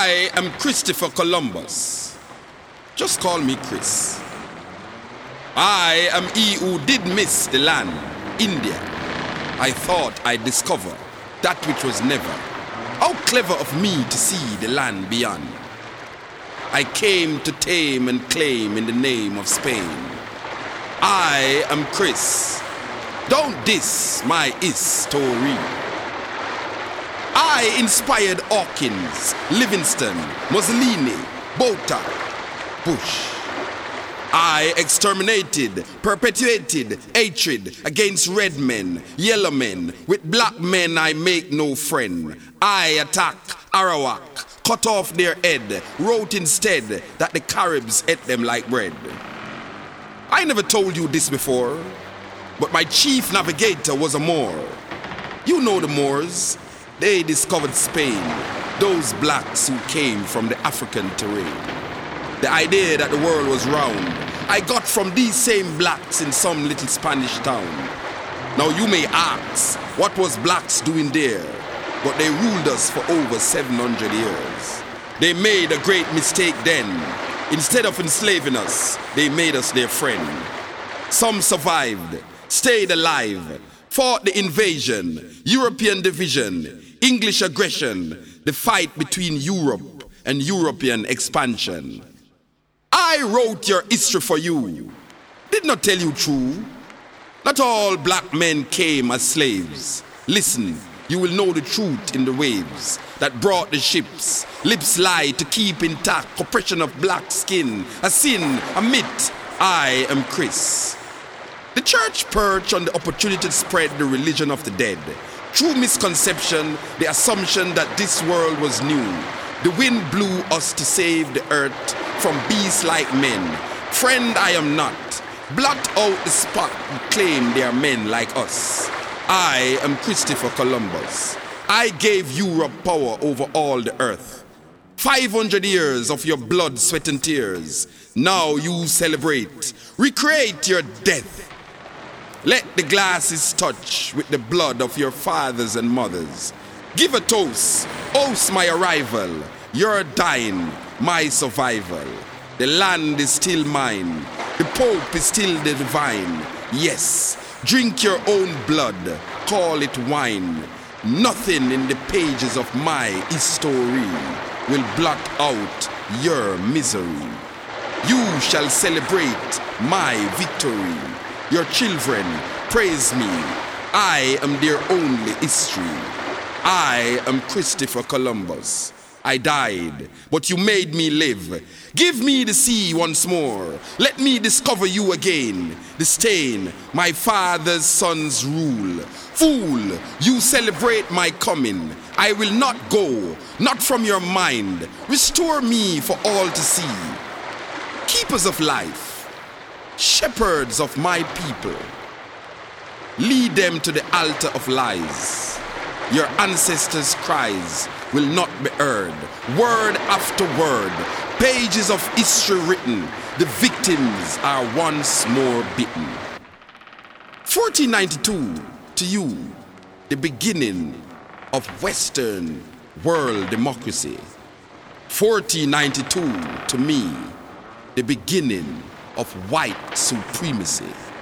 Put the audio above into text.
I am Christopher Columbus. Just call me Chris. I am he who did miss the land, India. I thought I'd discover that which was never. How clever of me to see the land beyond. I came to tame and claim in the name of Spain. I am Chris. Don't diss my history. I inspired Hawkins, Livingston, Mussolini, Botha, Bush. I exterminated, perpetuated hatred against red men, yellow men. With black men I make no friend. I attack Arawak, cut off their head, wrote instead that the Caribs ate them like bread. I never told you this before, but my chief navigator was a Moor. You know the Moors. They discovered Spain, those blacks who came from the African terrain. The idea that the world was round, I got from these same blacks in some little Spanish town. Now you may ask, what was blacks doing there? But they ruled us for over 700 years. They made a great mistake then. Instead of enslaving us, they made us their friend. Some survived, stayed alive, fought the invasion, European division, English aggression, the fight between Europe and European expansion. I wrote your history for you. Did not tell you true. Not all black men came as slaves. Listen, you will know the truth in the waves that brought the ships. Lips lie to keep intact oppression of black skin. A sin, a myth. I am Chris. The church perched on the opportunity to spread the religion of the dead. True misconception, the assumption that this world was new. The wind blew us to save the earth from beasts like men. Friend, I am not. Blot out the spot and claim they are men like us. I am Christopher Columbus. I gave Europe power over all the earth. 500 years of your blood, sweat and tears. Now you celebrate. Recreate your death. Let the glasses touch with the blood of your fathers and mothers. Give a toast, host my arrival. Your dying, my survival. The land is still mine. The Pope is still the divine. Yes, drink your own blood, call it wine. Nothing in the pages of my history will blot out your misery. You shall celebrate my victory. Your children praise me. I am their only history. I am Christopher Columbus. I died, but you made me live. Give me the sea once more. Let me discover you again. The stain, my father's son's rule. Fool, you celebrate my coming. I will not go, not from your mind. Restore me for all to see. Keepers of life, shepherds of my people, lead them to the altar of lies. Your ancestors' cries will not be heard. Word after word, pages of history written, the victims are once more bitten. 1492 to you, the beginning of Western world democracy. 1492 to me, the beginning of white supremacy.